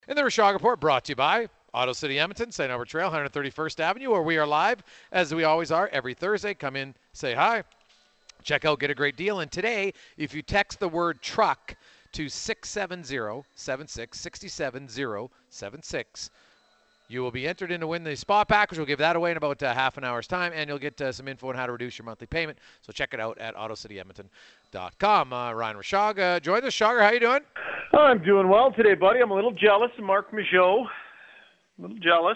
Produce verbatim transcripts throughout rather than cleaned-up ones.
And the Rashog Report brought to you by Auto City Edmonton, Saint Albert Trail, one hundred thirty-first Avenue, where we are live, as we always are, every Thursday. Come in, say hi, check out, get a great deal. And today, if you text the word truck to six seven zero seven six, six seven zero seven six, you will be entered in to win the spa package. We'll give that away in about uh, half an hour's time, and you'll get uh, some info on how to reduce your monthly payment. So check it out at auto city edmonton dot com. Uh, Ryan Rashog, uh, join us. Shagar, how you doing? I'm doing well today, buddy. I'm a little jealous of Marc Mageau. A little jealous.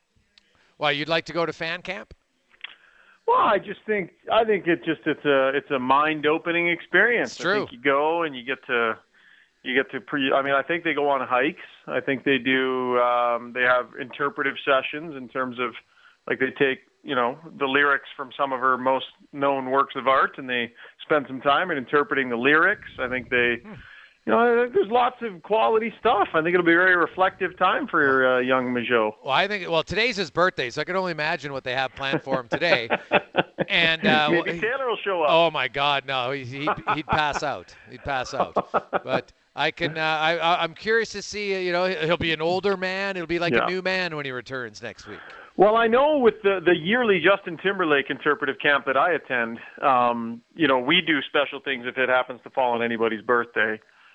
Why, you'd like to go to fan camp? Well, I just think I think it just it's a it's a mind-opening experience. It's true. I think you go and you get to you get to pre. I mean, I think they go on hikes. I think they do. Um, they have interpretive sessions in terms of like they take you know the lyrics from some of her most known works of art and they spend some time in interpreting the lyrics. I think they. Hmm. You know, there's lots of quality stuff. I think it'll be a very reflective time for uh, young Mageau. Well, I think, well, today's his birthday, so I can only imagine what they have planned for him today. And uh, maybe well, Taylor will show up. Oh my God, no, he, he'd, he'd pass out. He'd pass out. But I can, uh, I, I'm curious to see. You know, he'll be an older man. He'll be like yeah. a new man when he returns next week. Well, I know with the, the yearly Justin Timberlake interpretive camp that I attend, um, you know, we do special things if it happens to fall on anybody's birthday.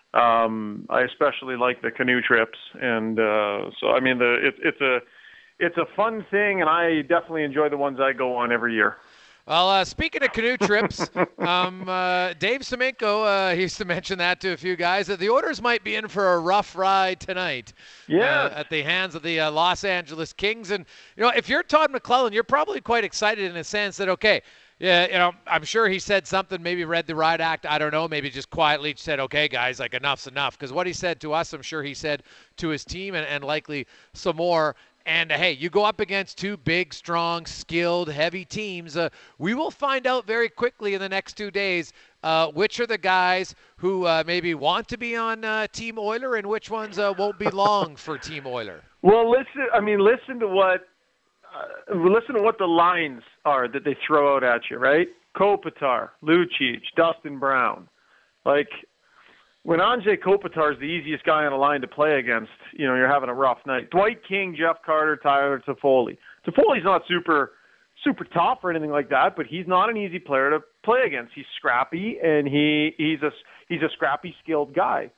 Um, I especially like the canoe trips, and uh, so I mean, the it, it's a it's a fun thing, and I definitely enjoy the ones I go on every year. Well, uh, speaking of canoe trips, um, uh, Dave Semenko, uh, he used to mention that to a few guys, that the Oilers might be in for a rough ride tonight. Yeah. Uh, at the hands of the uh, Los Angeles Kings. And, you know, if you're Todd McLellan, you're probably quite excited in a sense that, okay, yeah, you know, I'm sure he said something, maybe read the riot act, I don't know, maybe just quietly said, okay, guys, like enough's enough. Because what he said to us, I'm sure he said to his team and, and likely some more. And, uh, hey, you go up against two big, strong, skilled, heavy teams. Uh, we will find out very quickly in the next two days uh, which are the guys who uh, maybe want to be on uh, Team Oiler and which ones uh, won't be long for Team Oiler. Well, listen, I mean, listen to what uh, listen to what the lines are that they throw out at you, right? Kopitar, Lucic, Dustin Brown. Like, when Anze Kopitar is the easiest guy on the line to play against, you know, you're having a rough night. Dwight King, Jeff Carter, Tyler Toffoli. Toffoli's not super, super tough or anything like that, but he's not an easy player to play against. He's scrappy, and he he's a he's a scrappy, skilled guy.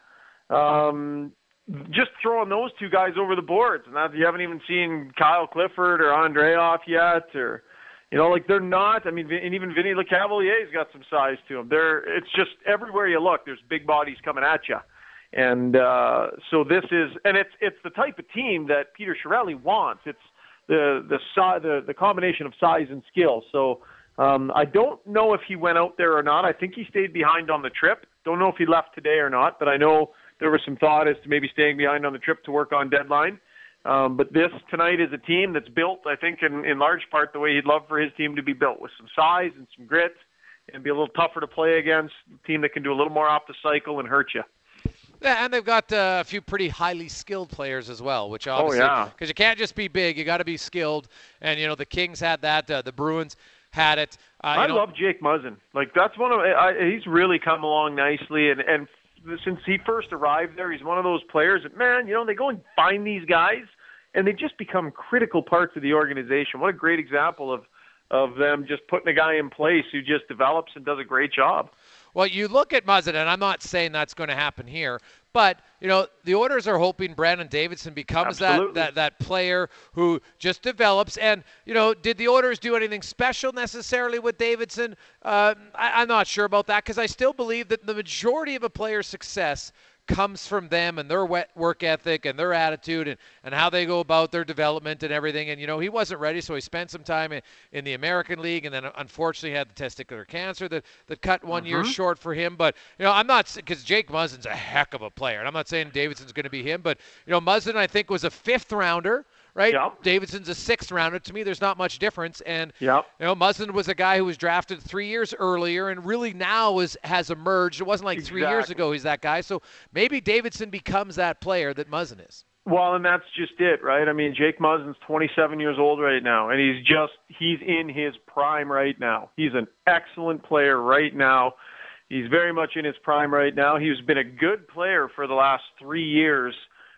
Um, just throwing those two guys over the boards, and that, you haven't even seen Kyle Clifford or Andreoff yet, or. You know, like they're not. I mean, and even Vinny Lecavalier's got some size to him. They're. It's just everywhere you look, there's big bodies coming at you, and uh, so this is, and it's it's the type of team that Peter Chiarelli wants. It's the the the the combination of size and skill. So um, I don't know if he went out there or not. I think he stayed behind on the trip. Don't know if he left today or not, but I know there was some thought as to maybe staying behind on the trip to work on deadline. Um, but this tonight is a team that's built, I think, in, in large part the way he'd love for his team to be built, with some size and some grit, and be a little tougher to play against, a team that can do a little more off the cycle and hurt you. Yeah, and they've got uh, a few pretty highly skilled players as well, which obviously, oh, yeah. because you can't just be big, you got to be skilled. And, you know, the Kings had that, uh, the Bruins had it. Uh, I you know, love Jake Muzzin. Like, that's one of, I, he's really come along nicely, and, and since he first arrived there, he's one of those players that, man, you know, they go and find these guys, and they just become critical parts of the organization. What a great example of, of them just putting a guy in place who just develops and does a great job. Well, you look at Muzzin, and I'm not saying that's going to happen here, but, you know, the Oilers are hoping Brandon Davidson becomes that, that that player who just develops. And, you know, did the Oilers do anything special necessarily with Davidson? Uh, I, I'm not sure about that, because I still believe that the majority of a player's success comes from them and their work ethic and their attitude and, and how they go about their development and everything. And, you know, he wasn't ready, so he spent some time in, in the American League, and then unfortunately had the testicular cancer that, that cut one mm-hmm. year short for him. But, you know, I'm not – because Jake Muzzin's a heck of a player, and I'm not saying Davidson's going to be him, but, you know, Muzzin, I think, was a fifth rounder. Right? Yep. Davidson's a sixth rounder. To me, there's not much difference. And, yep. you know, Muzzin was a guy who was drafted three years earlier and really now is, has emerged. It wasn't like exactly. three years ago he's that guy. So maybe Davidson becomes that player that Muzzin is. Well, and that's just it, right? I mean, Jake Muzzin's twenty-seven years old right now, and he's just he's in his prime right now. He's an excellent player right now. He's very much in his prime right now. He's been a good player for the last three years.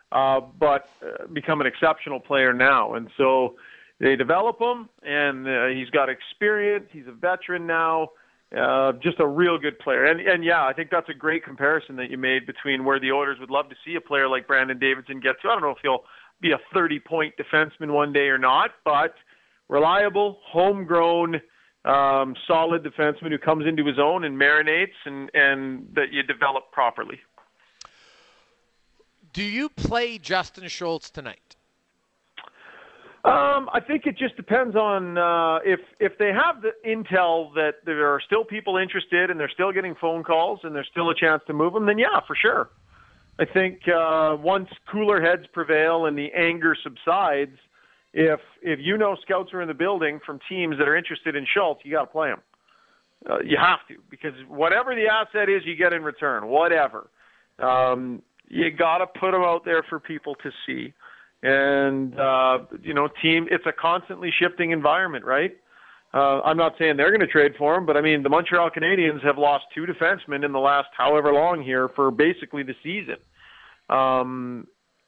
uh, but uh, become an exceptional player now. And so they develop him, and uh, he's got experience. He's a veteran now. Uh, just a real good player. And, and yeah, I think that's a great comparison that you made between where the Oilers would love to see a player like Brandon Davidson get to. I don't know if he'll be a thirty-point defenseman one day or not, but reliable, homegrown, um, solid defenseman who comes into his own and marinates, and, and that you develop properly. Do you play Justin Schultz tonight? Um, I think it just depends on uh, if if they have the intel that there are still people interested and they're still getting phone calls and there's still a chance to move them, then yeah, for sure. I think uh, once cooler heads prevail and the anger subsides, if if you know scouts are in the building from teams that are interested in Schultz, you got to play him. Uh, you have to, because whatever the asset is, you get in return. Whatever, um, you got to put him out there for people to see. And, uh, you know, team, it's a constantly shifting environment, right? Uh, I'm not saying they're going to trade for him, but, I mean, the Montreal Canadiens have lost two defensemen in the last however long here for basically the season. Um,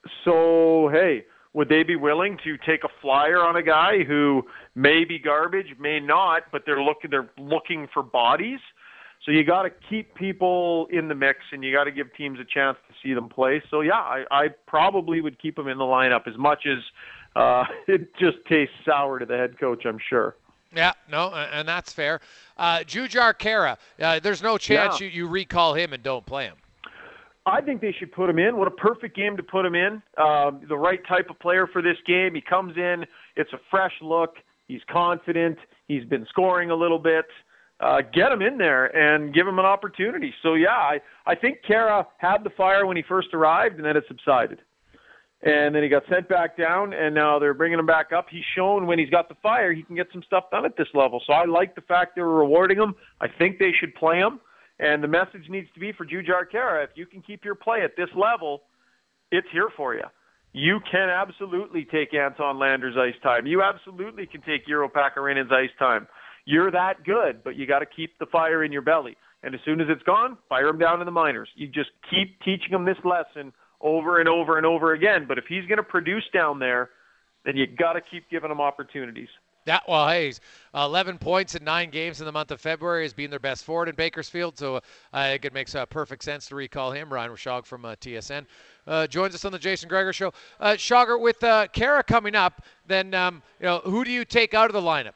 so, hey, would they be willing to take a flyer on a guy who may be garbage, may not, but they're looking, they're looking for bodies? So you got to keep people in the mix, and you got to give teams a chance to see them play. So, yeah, I, I probably would keep them in the lineup as much as uh, it just tastes sour to the head coach, I'm sure. Yeah, no, and that's fair. Uh, Jujhar Khaira, uh, there's no chance yeah. you, you recall him and don't play him. I think they should put him in. What a perfect game to put him in. Um, the right type of player for this game. He comes in. It's a fresh look. He's confident. He's been scoring a little bit. Uh, get him in there and give him an opportunity. So, yeah, I, I think Khaira had the fire when he first arrived, and then it subsided. And then he got sent back down, and now they're bringing him back up. He's shown when he's got the fire, he can get some stuff done at this level. So I like the fact they were rewarding him. I think they should play him. And the message needs to be for Jujhar Khaira, if you can keep your play at this level, it's here for you. You can absolutely take Anton Lander's ice time. You absolutely can take Urho Pakarинen's ice time. You're that good, but you got to keep the fire in your belly. And as soon as it's gone, fire him down in the minors. You just keep teaching him this lesson over and over and over again. But if he's going to produce down there, then you got to keep giving him opportunities. Yeah, well, hey, he's eleven points in nine games in the month of February has been their best forward in Bakersfield, so uh, I think it makes uh, perfect sense to recall him. Ryan Rishaug from uh, T S N uh, joins us on the Jason Gregor Show. Uh, Schauger, with uh, Khaira coming up, then um, you know, who do you take out of the lineup?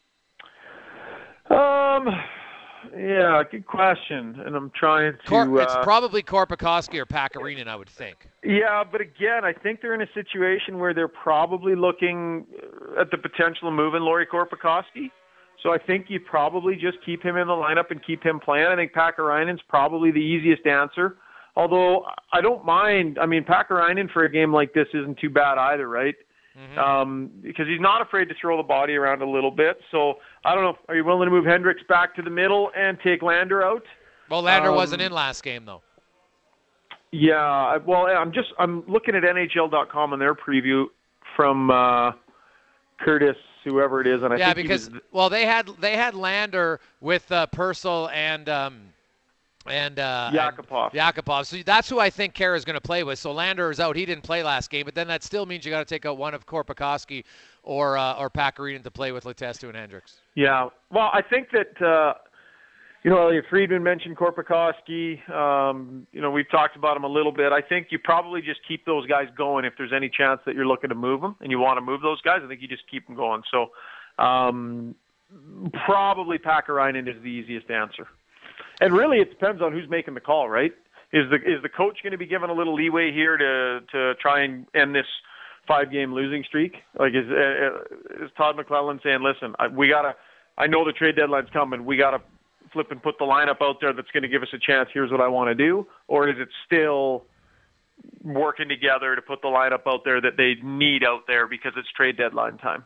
Um, yeah, good question, and I'm trying to. Cor- it's uh, probably Korpikoski or Pakarinen, I would think. Yeah, but again, I think they're in a situation where they're probably looking at the potential of moving Lauri Korpikoski. So I think you probably just keep him in the lineup and keep him playing. I think Pakarinen's probably the easiest answer. Although I don't mind. I mean, Pakarinen for a game like this isn't too bad either, right? Mm-hmm. Um, because he's not afraid to throw the body around a little bit. So I don't know. Are you willing to move Hendricks back to the middle and take Lander out? Well, Lander um, wasn't in last game though. Yeah. Well, I'm just I'm looking at N H L dot com on their preview from uh, Curtis, whoever it is, and I yeah, think because he was, well, they had they had Lander with uh, Purcell and. Um, And uh, Yakupov. And Yakupov. So that's who I think Khaira is going to play with. So Lander is out. He didn't play last game, but then that still means you got to take out one of Korpikoski or uh, or Pakarinen to play with Letestu and Hendricks. Yeah. Well, I think that uh, you know, Elliot Friedman mentioned Korpikoski. Um, you know, we've talked about him a little bit. I think you probably just keep those guys going if there's any chance that you're looking to move them and you want to move those guys. I think you just keep them going. So um, probably Pakarinen is the easiest answer. And really, it depends on who's making the call, right? Is the is the coach going to be given a little leeway here to to try and end this five-game losing streak? Like, is uh, is Todd McLellan saying, "Listen, I, we gotta. I know the trade deadline's coming. We gotta flip and put the lineup out there that's going to give us a chance. Here's what I want to do." Or is it still working together to put the lineup out there that they need out there because it's trade deadline time?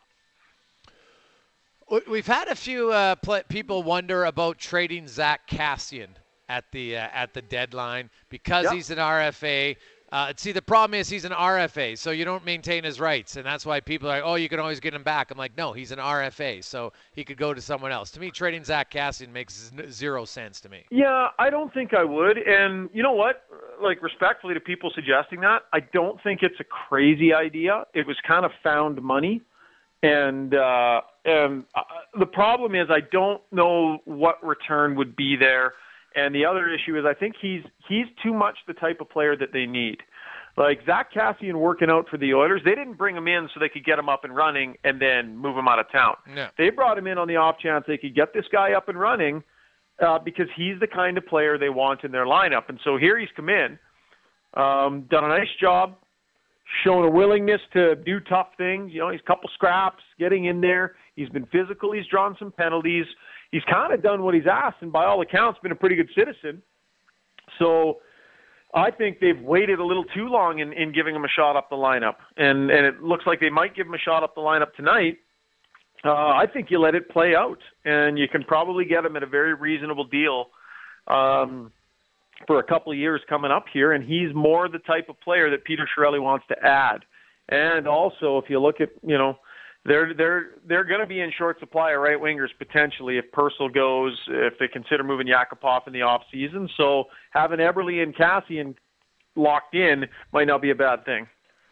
We've had a few uh, pl- people wonder about trading Zach Kassian at the uh, at the deadline because yep. he's an R F A. Uh, see, the problem is he's an R F A, so you don't maintain his rights, and that's why people are like, oh, you can always get him back. I'm like, no, he's an R F A, so he could go to someone else. To me, trading Zach Kassian makes zero sense to me. Yeah, I don't think I would. And you know what? Like, respectfully to people suggesting that, I don't think it's a crazy idea. It was kind of found money. And uh, and uh, the problem is I don't know what return would be there. And the other issue is I think he's he's too much the type of player that they need. Like Zach Kassian working out for the Oilers, they didn't bring him in so they could get him up and running and then move him out of town. No. They brought him in on the off chance they could get this guy up and running uh, because he's the kind of player they want in their lineup. And so here he's come in, um, done a nice job, shown a willingness to do tough things. You know, he's a couple scraps, getting in there. He's been physical. He's drawn some penalties. He's kind of done what he's asked, and by all accounts, been a pretty good citizen. So I think they've waited a little too long in, in giving him a shot up the lineup, and, and it looks like they might give him a shot up the lineup tonight. Uh, I think you let it play out, and you can probably get him at a very reasonable deal um, for a couple of years coming up here, and he's more the type of player that Peter Chiarelli wants to add. And also, if you look at, you know, They're they're they're going to be in short supply of right wingers potentially if Purcell goes, if they consider moving Yakupov in the off season. So having Eberle and Kassian locked in might not be a bad thing.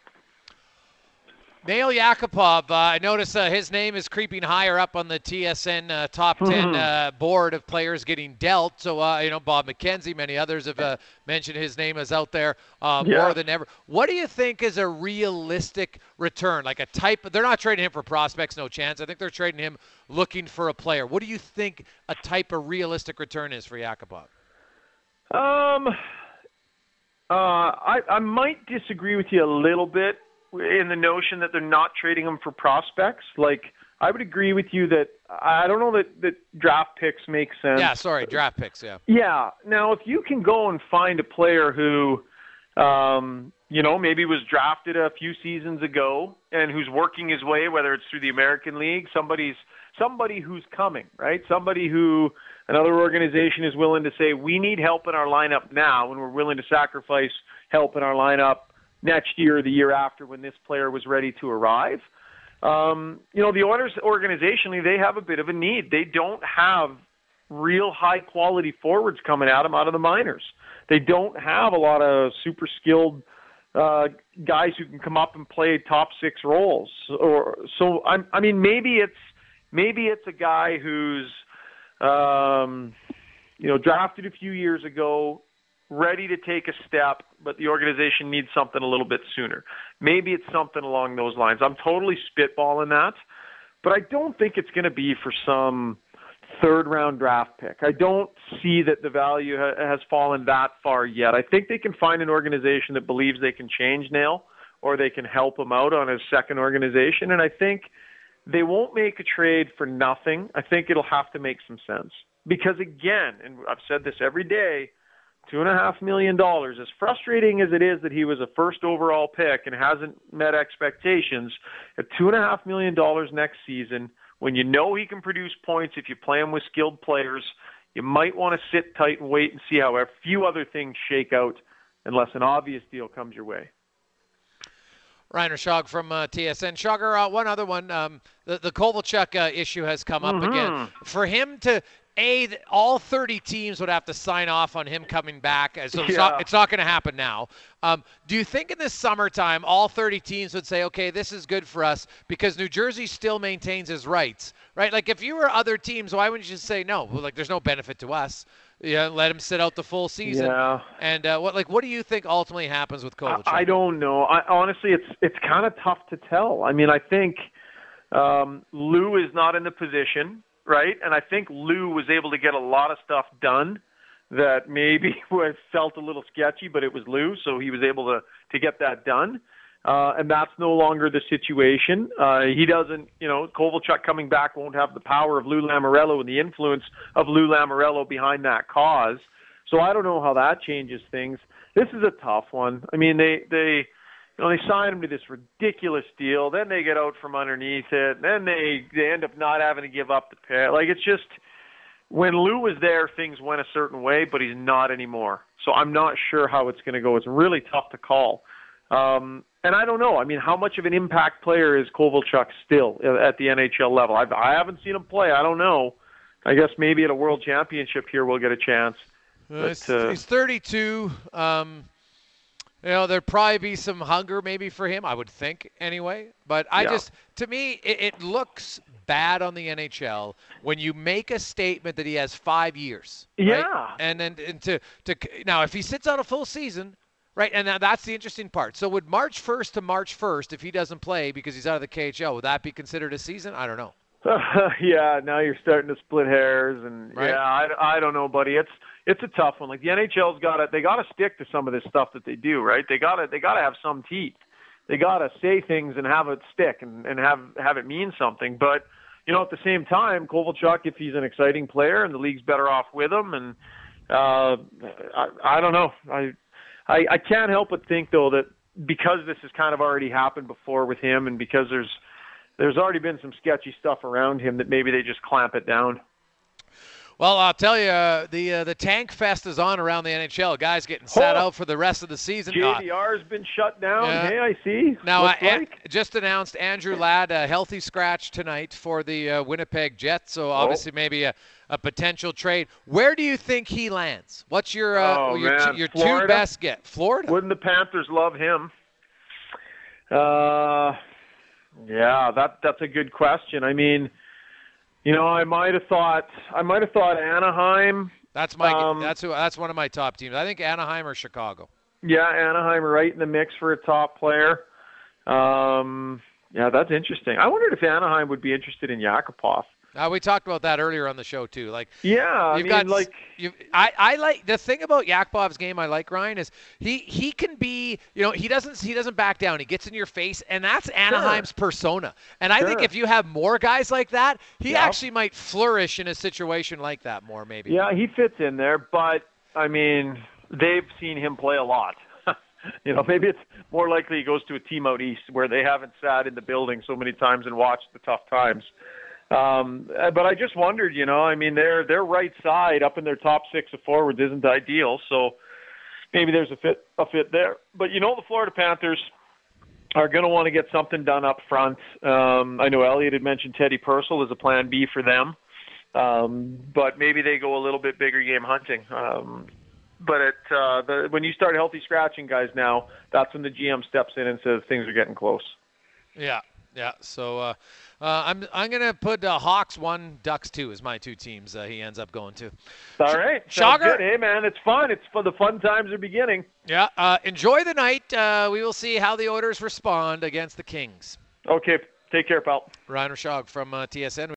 Nail Yakupov, uh, I notice uh, his name is creeping higher up on the T S N uh, top ten uh, board of players getting dealt. So, uh, you know, Bob McKenzie, many others have uh, mentioned his name is out there uh, yeah. more than ever. What do you think is a realistic return? Like a type of, they're not trading him for prospects, no chance. I think they're trading him looking for a player. What do you think a type of realistic return is for Yakupov? Um, uh, I, I might disagree with you a little bit in the notion that they're not trading him for prospects. Like, I would agree with you that I don't know that, that draft picks make sense. Yeah, sorry, draft picks, yeah. Yeah. Now, if you can go and find a player who, um, you know, maybe was drafted a few seasons ago and who's working his way, whether it's through the American League, somebody's somebody who's coming, right? Somebody who another organization is willing to say, we need help in our lineup now, and we're willing to sacrifice help in our lineup next year or the year after when this player was ready to arrive. Um, you know, the Oilers organizationally, they have a bit of a need. They don't have real high-quality forwards coming at them out of the minors. They don't have a lot of super skilled uh, guys who can come up and play top six roles. Or so, I, I mean, maybe it's maybe it's a guy who's, um, you know, drafted a few years ago, ready to take a step, but the organization needs something a little bit sooner. Maybe it's something along those lines. I'm totally spitballing that, but I don't think it's going to be for some third-round draft pick. I don't see that the value ha- has fallen that far yet. I think they can find an organization that believes they can change Nail, or they can help him out on his second organization, and I think they won't make a trade for nothing. I think it'll have to make some sense. Because, again, and I've said this every day, Two and a half million dollars, as frustrating as it is that he was a first overall pick and hasn't met expectations, at two and a half million dollars next season, when you know he can produce points if you play him with skilled players, you might want to sit tight and wait and see how a few other things shake out unless an obvious deal comes your way. Rainer Schog from uh, T S N. Schogger, uh, one other one. Um, the, the Kovalchuk uh, issue has come up mm-hmm. again. For him to A, all thirty teams would have to sign off on him coming back. So it's yeah. not, it's not going to happen now. Um, do you think in this summertime, all thirty teams would say, okay, this is good for us because New Jersey still maintains his rights, right? Like if you were other teams, why wouldn't you just say, no, well, like there's no benefit to us. Yeah, let him sit out the full season. Yeah. And uh, what, like, what do you think ultimately happens with Kovalchuk? I, I don't know. I, honestly, it's it's kind of tough to tell. I mean, I think um, Lou is not in the position, right? And I think Lou was able to get a lot of stuff done that maybe was felt a little sketchy, but it was Lou, so he was able to, to get that done. Uh, and that's no longer the situation. Uh, he doesn't, you know, Kovalchuk coming back won't have the power of Lou Lamoriello and the influence of Lou Lamoriello behind that cause. So I don't know how that changes things. This is a tough one. I mean, they, they, you know, they sign him to this ridiculous deal. Then they get out from underneath it. Then they, they end up not having to give up the pick. Like, it's just, when Lou was there, things went a certain way, but he's not anymore. So I'm not sure how it's going to go. It's really tough to call. Um, and I don't know. I mean, how much of an impact player is Kovalchuk still at the N H L level? I've, I haven't seen him play. I don't know. I guess maybe at a World Championship here we'll get a chance. Uh, but, he's, uh, he's thirty-two. Um, you know, there'd probably be some hunger maybe for him, I would think, anyway. But I Yeah. just, to me, it, it looks bad on the N H L when you make a statement that he has five years. Right? Yeah. And then and to, to now, if he sits out a full season, right, and now that's the interesting part. So would March first to March first, if he doesn't play because he's out of the K H L, would that be considered a season? I don't know. yeah, now you're starting to split hairs, and Right. yeah, I, I don't know, buddy. It's it's a tough one. Like the N H L's got to they got to stick to some of this stuff that they do, right? They got to they got to have some teeth. They got to say things and have it stick and and have have it mean something. But you know, at the same time, Kovalchuk, if he's an exciting player and the league's better off with him, and uh, I, I don't know, I, I I can't help but think though that because this has kind of already happened before with him, and because there's There's already been some sketchy stuff around him that maybe they just clamp it down. Well, I'll tell you, uh, the uh, the tank fest is on around the N H L. Guys getting sat Oh. out for the rest of the season. J Uh, V R's been shut down. Yeah. Hey, I see. now, uh, Looks An- like. just announced Andrew Ladd a healthy scratch tonight for the uh, Winnipeg Jets. So obviously maybe a, a potential trade. Where do you think he lands? What's your uh, Oh, your, man. your two Florida? best get? Florida. Wouldn't the Panthers love him? Uh, yeah, that that's a good question. I mean, you know, I might have thought I might have thought Anaheim. That's my um, that's who that's one of my top teams. I think Anaheim or Chicago. Yeah, Anaheim right in the mix for a top player. Um, yeah, that's interesting. I wondered if Anaheim would be interested in Yakupov. Uh, we talked about that earlier on the show too. Like, Yeah, I you've mean, got like. you. I, I like the thing about Yakupov's game. I like Ryan is he he can be you know he doesn't he doesn't back down. He gets in your face, and that's Anaheim's persona. And I think Sure. if you have more guys like that, he Yeah. actually might flourish in a situation like that more maybe. Yeah, he fits in there, but I mean, they've seen him play a lot. You know, maybe it's more likely he goes to a team out east where they haven't sat in the building so many times and watched the tough times. Um, but I just wondered, you know, I mean, their their right side up in their top six of forwards isn't ideal, so maybe there's a fit a fit there. But you know, the Florida Panthers are going to want to get something done up front. Um, I know Elliot had mentioned Teddy Purcell as a plan B for them, um, but maybe they go a little bit bigger game hunting. Um, but it, uh, the, when you start healthy scratching guys now, that's when the G M steps in and says things are getting close. Yeah, yeah. So uh, uh, I'm I'm gonna put uh, Hawks one, Ducks two as my two teams. Uh, he ends up going to. All right, sounds Schauger? good. Hey man, it's fun. It's fun. The fun times are beginning. Yeah. Uh, enjoy the night. Uh, we will see how the Oilers respond against the Kings. Okay, take care, pal. Ryan Rashog from uh, T S N.